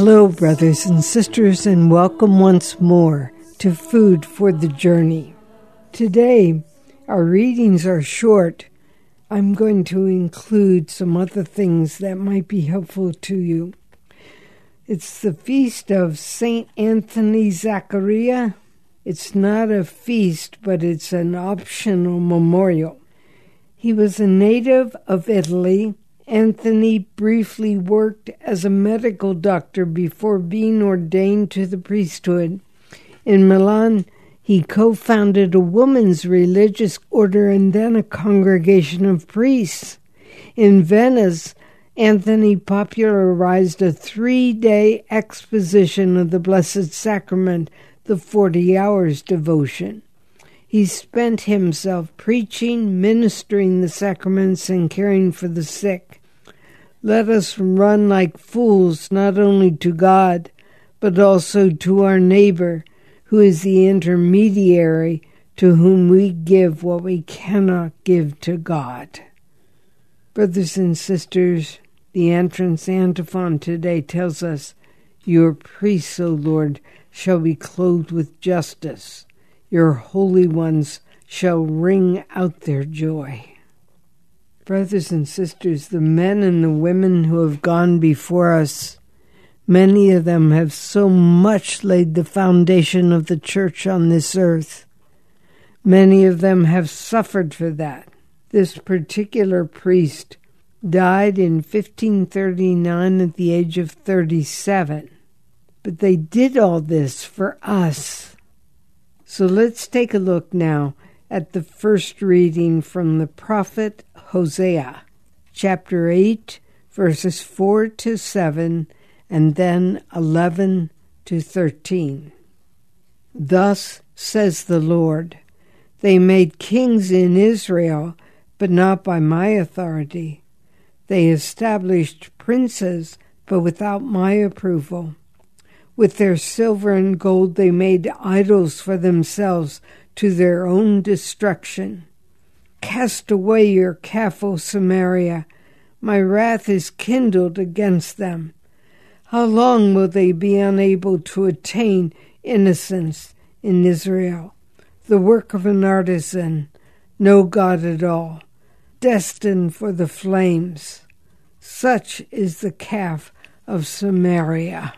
Hello, brothers and sisters, and welcome once more to Food for the Journey. Today, our readings are short. I'm going to include some other things that might be helpful to you. It's the feast of St. Anthony Zaccaria. It's not a feast, but it's an optional memorial. He was a native of Italy. Anthony briefly worked as a medical doctor before being ordained to the priesthood. In Milan, he co-founded a women's religious order and then a congregation of priests. In Venice, Anthony popularized a 3-day exposition of the Blessed Sacrament, the 40 Hours devotion. He spent himself preaching, ministering the sacraments, and caring for the sick. Let us run like fools not only to God, but also to our neighbor, who is the intermediary to whom we give what we cannot give to God. Brothers and sisters, the entrance antiphon today tells us, "Your priests, O Lord, shall be clothed with justice. Your holy ones shall ring out their joy." Brothers and sisters, the men and the women who have gone before us, many of them have so much laid the foundation of the church on this earth. Many of them have suffered for that. This particular priest died in 1539 at the age of 37. But they did all this for us. So let's take a look now at the first reading from the prophet Hosea, chapter 8, verses 4 to 7, and then 11 to 13. Thus says the Lord, "They made kings in Israel, but not by my authority. They established princes, but without my approval. With their silver and gold they made idols for themselves to their own destruction. Cast away your calf, O Samaria. My wrath is kindled against them. How long will they be unable to attain innocence in Israel? The work of an artisan, no God at all, destined for the flames. Such is the calf of Samaria.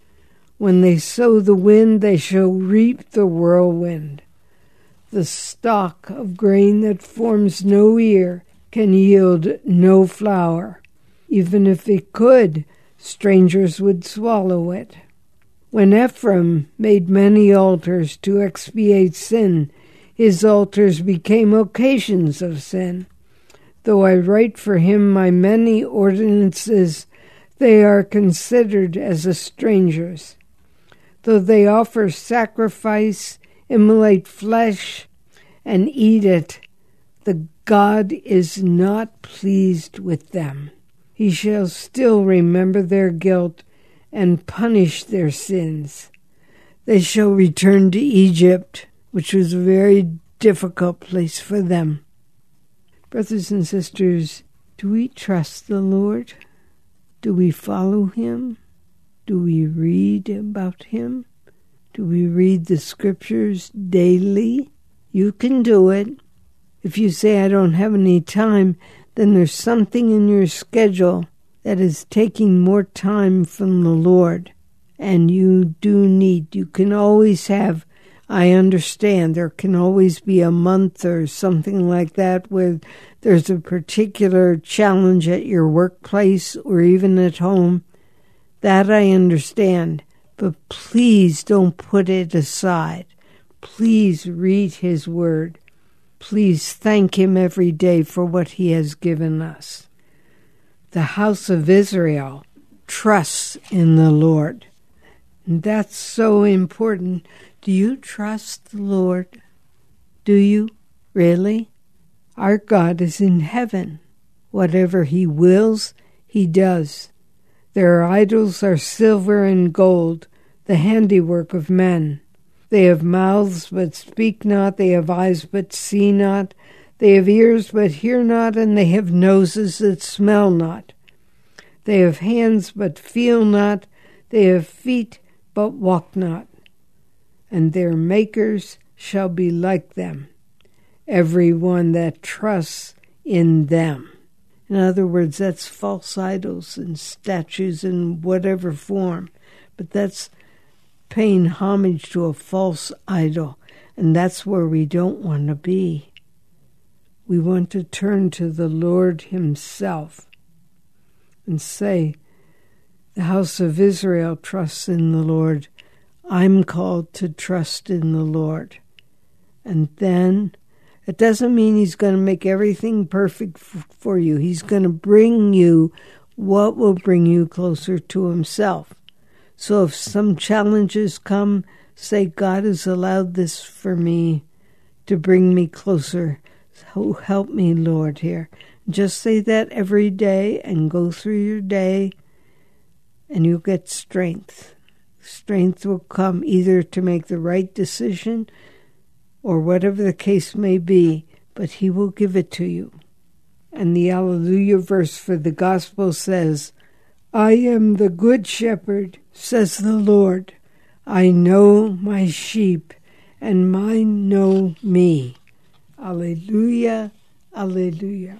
When they sow the wind, they shall reap the whirlwind. The stalk of grain that forms no ear can yield no flour. Even if it could, strangers would swallow it. When Ephraim made many altars to expiate sin, his altars became occasions of sin. Though I write for him my many ordinances, they are considered as a stranger's. Though they offer sacrifice, immolate flesh, and eat it, the God is not pleased with them. He shall still remember their guilt and punish their sins. They shall return to Egypt, which was a very difficult place for them." Brothers and sisters, do we trust the Lord? Do we follow him? Do we read about him? Do we read the scriptures daily? You can do it. If you say, "I don't have any time," then there's something in your schedule that is taking more time from the Lord. And you can always have, I understand, there can always be a month or something like that where there's a particular challenge at your workplace or even at home. That I understand, but please don't put it aside. Please read his word. Please thank him every day for what he has given us. The house of Israel trusts in the Lord. And that's so important. Do you trust the Lord? Do you? Really? Our God is in heaven. Whatever he wills, he does. Their idols are silver and gold, the handiwork of men. They have mouths but speak not, they have eyes but see not, they have ears but hear not, and they have noses that smell not. They have hands but feel not, They have feet, but walk not, and their makers shall be like them, every one that trusts in them. In other words, that's false idols and statues in whatever form, but that's paying homage to a false idol, and that's where we don't want to be. We want to turn to the Lord himself and say, the house of Israel trusts in the Lord. I'm called to trust in the Lord. And then it doesn't mean he's going to make everything perfect for you. He's going to bring you what will bring you closer to himself. So if some challenges come, say, God has allowed this for me to bring me closer. So help me, Lord, here. Just say that every day and go through your day, and you'll get strength. Strength will come either to make the right decision or whatever the case may be, but he will give it to you. And the Alleluia verse for the gospel says, I am the good shepherd, says the Lord. I know my sheep, and mine know me. Alleluia, alleluia.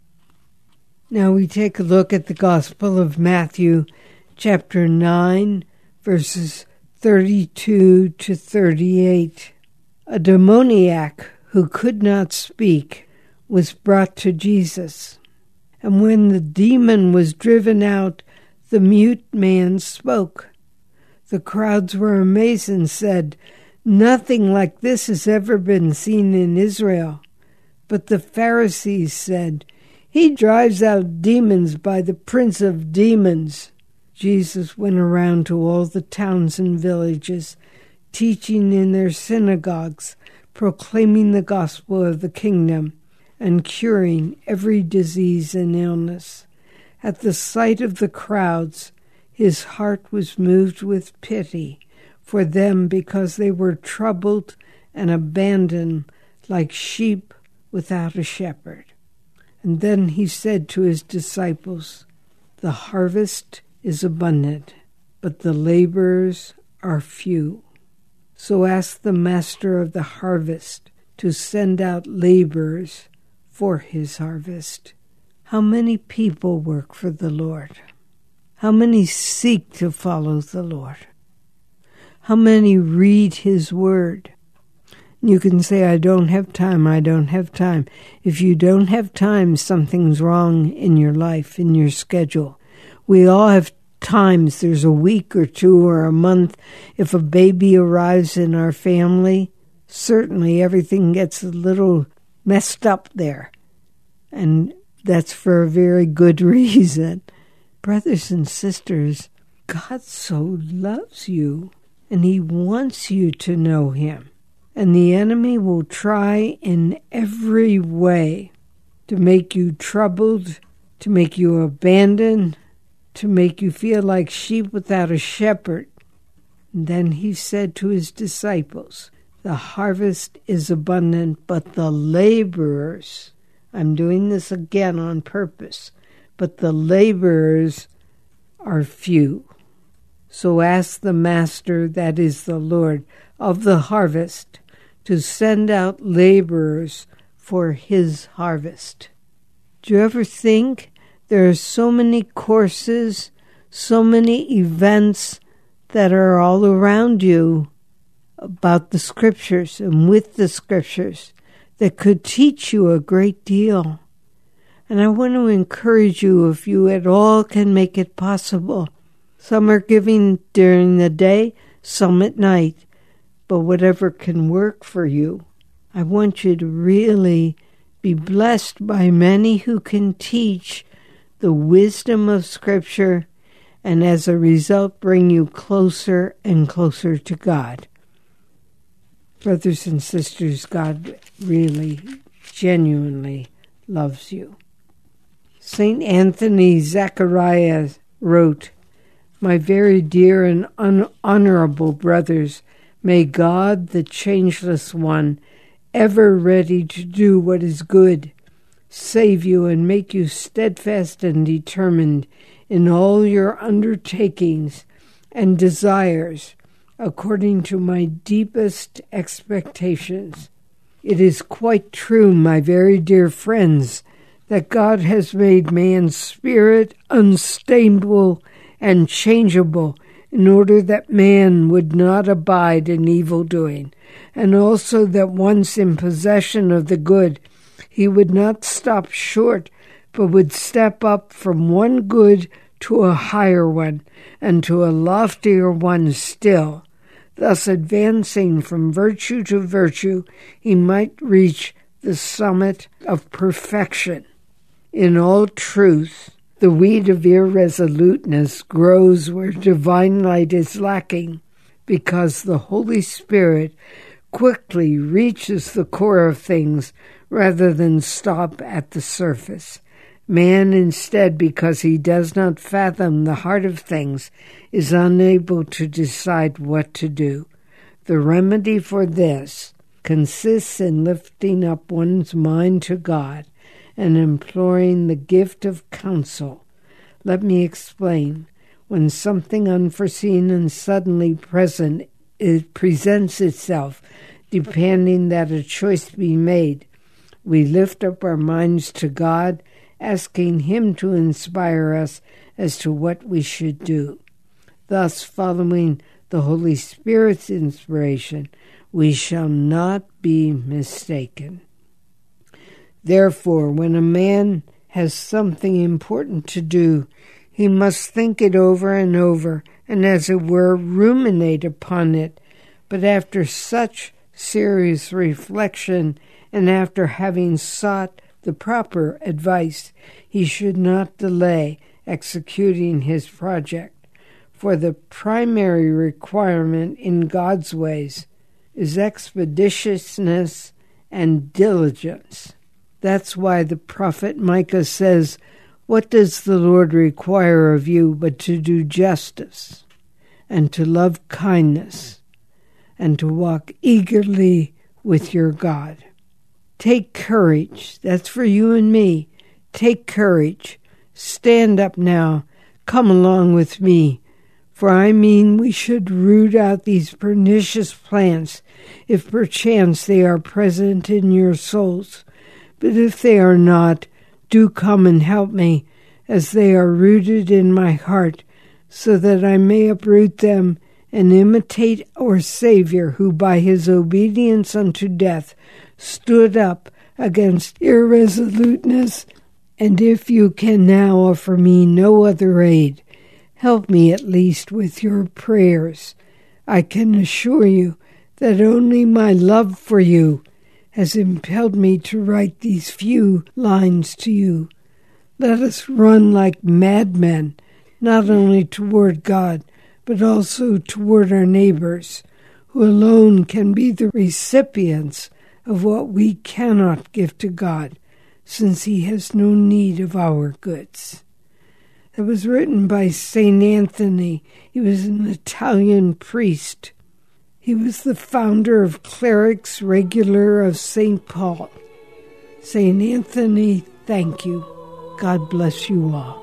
Now we take a look at the Gospel of Matthew, chapter 9, verses 32 to 38. A demoniac who could not speak was brought to Jesus. And when the demon was driven out, the mute man spoke. The crowds were amazed and said, Nothing like this has ever been seen in Israel. But the Pharisees said, He drives out demons by the prince of demons. Jesus went around to all the towns and villages, teaching in their synagogues, proclaiming the gospel of the kingdom, and curing every disease and illness. At the sight of the crowds, his heart was moved with pity for them because they were troubled and abandoned like sheep without a shepherd. And then he said to his disciples, The harvest is abundant, but the laborers are few. So ask the master of the harvest to send out laborers for his harvest. How many people work for the Lord? How many seek to follow the Lord? How many read his word? You can say, I don't have time. If you don't have time, something's wrong in your life, in your schedule. We all have times. There's a week or two or a month. If a baby arrives in our family, certainly everything gets a little messed up there. And that's for a very good reason. Brothers and sisters, God so loves you, and he wants you to know him. And the enemy will try in every way to make you troubled, to make you abandoned, to make you feel like sheep without a shepherd. And then he said to his disciples, The harvest is abundant, but the laborers, I'm doing this again on purpose, but the laborers are few. So ask the master, that is the Lord of the harvest, to send out laborers for his harvest. Do you ever think there are so many courses, so many events that are all around you about the scriptures and with the scriptures that could teach you a great deal? And I want to encourage you, if you at all can make it possible. Some are giving during the day, some at night. But whatever can work for you, I want you to really be blessed by many who can teach the wisdom of Scripture and as a result bring you closer and closer to God. Brothers and sisters, God really, genuinely loves you. St. Anthony Zachariah wrote, My very dear and honorable brothers, may God, the changeless one, ever ready to do what is good, save you and make you steadfast and determined in all your undertakings, and desires according to my deepest expectations. It is quite true, my very dear friends, that God has made man's spirit unstainable and changeable in order that man would not abide in evil-doing, and also that once in possession of the good, he would not stop short, but would step up from one good to a higher one, and to a loftier one still. Thus, advancing from virtue to virtue, he might reach the summit of perfection. In all truth, the weed of irresoluteness grows where divine light is lacking, because the Holy Spirit quickly reaches the core of things rather than stop at the surface. Man, instead, because he does not fathom the heart of things, is unable to decide what to do. The remedy for this consists in lifting up one's mind to God and imploring the gift of counsel. Let me explain. When something unforeseen and suddenly present presents itself, demanding that a choice be made, we lift up our minds to God, asking Him to inspire us as to what we should do. Thus, following the Holy Spirit's inspiration, we shall not be mistaken. Therefore, when a man has something important to do, he must think it over and over, and as it were, ruminate upon it. But after such serious reflection, and after having sought the proper advice, he should not delay executing his project. For the primary requirement in God's ways is expeditiousness and diligence. That's why the prophet Micah says, "What does the Lord require of you but to do justice, and to love kindness, and to walk eagerly with your God?" Take courage. That's for you and me. Take courage. Stand up now. Come along with me. For I mean we should root out these pernicious plants, if perchance they are present in your souls. But if they are not, do come and help me, as they are rooted in my heart, so that I may uproot them and imitate our Savior, who by his obedience unto death stood up against irresoluteness. And if you can now offer me no other aid, help me at least with your prayers. I can assure you that only my love for you has impelled me to write these few lines to you. Let us run like madmen, not only toward God, but also toward our neighbors, who alone can be the recipients of what we cannot give to God, since he has no need of our goods. It was written by St. Anthony. He was an Italian priest. He was the founder of Clerics Regular of St. Paul. St. Anthony, thank you. God bless you all.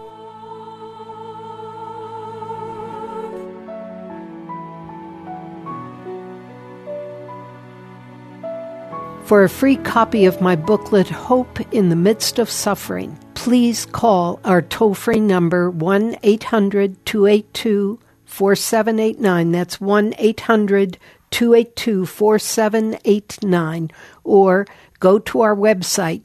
For a free copy of my booklet, Hope in the Midst of Suffering, please call our toll-free number 1-800-282-4789. That's 1-800-282-4789. Or go to our website,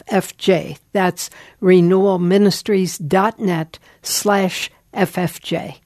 renewalministries.net/FFJ. That's renewalministries.net/FFJ.